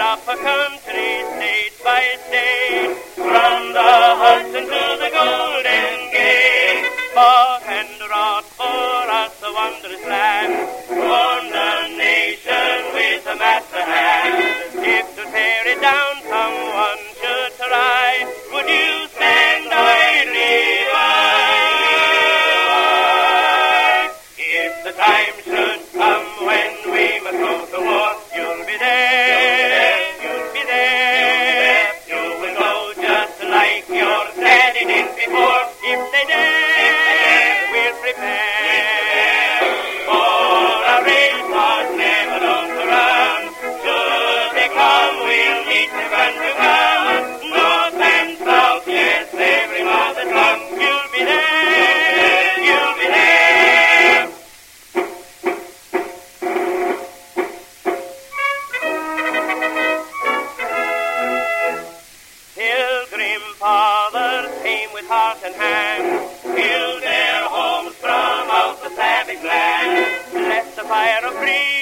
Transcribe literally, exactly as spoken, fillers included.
upper country, state by state, from the Hudson to the Golden Gate. Fought and wrought for us a wondrous land, formed a nation with a master hand. If to tear it down someone should try, would you stand idly by? If the time should come when we must go to war, you'll be there, you'll be there. You will go just like your daddy did before. If they dare, we'll prepare for a race was never known to run. Should they come, we'll meet them gun to gun. North and south, yes, every mother's tongue. You'll be there, you'll be there. Pilgrim fathers came with heart and hand, built their homes from out the savage land, left the fire of freedom